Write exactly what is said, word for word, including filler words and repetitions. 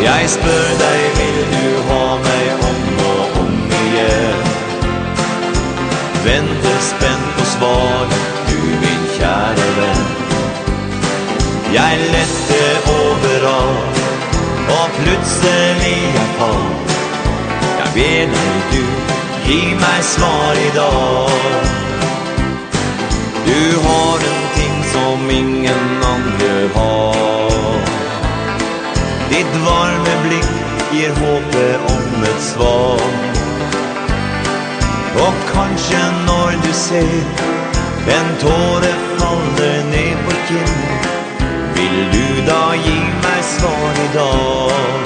Jeg spør deg, vil du ha meg om og om igjen? Venter spent på svar, du min kjære venn. Jeg lette overalt, og plutselig jeg falt. Jeg ber deg du, gi meg svar i dag. Du har en ting som ingen andre har. Ditt varme blikk gir håpet om et svar. Og kanskje når du ser en tåre faller ned på kinn, vil du da gi meg svar i dag?